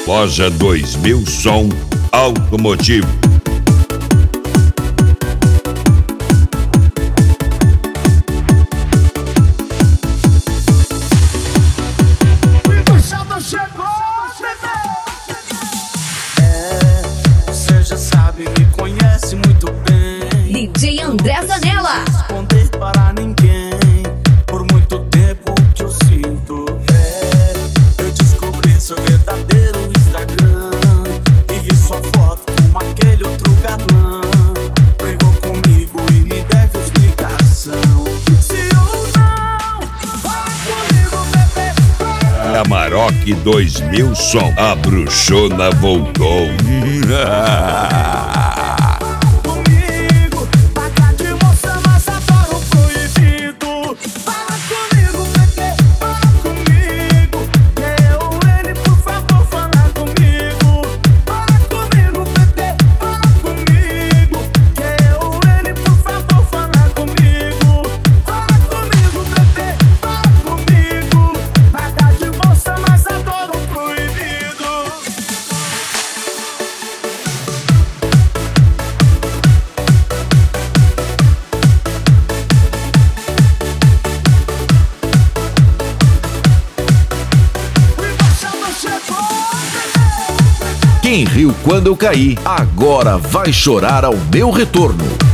Loja 2000 Som Automotivo. Você já sabe, me conhece muito bem. DJ André Zanella. Esconder para ninguém. Por muito tempo que eu sinto. Eu descobri seu verdadeiro Instagram e vi sua foto com aquele outro galã. Brigou comigo e me deve explicação. Se ou não, vai comigo, bebê. Amarok 2000 Som. A bruxona voltou. Comigo, paga de moça, mas adoro o proibido. Fala comigo, bebê, fala comigo. Ele, por favor, fala comigo. Fala comigo, bebê, fala comigo. Ele, por favor, fala comigo. Fala comigo, bebê, fala comigo. Paga de moça, mas adoro o proibido. Quem riu quando eu caí, agora vai chorar ao meu retorno.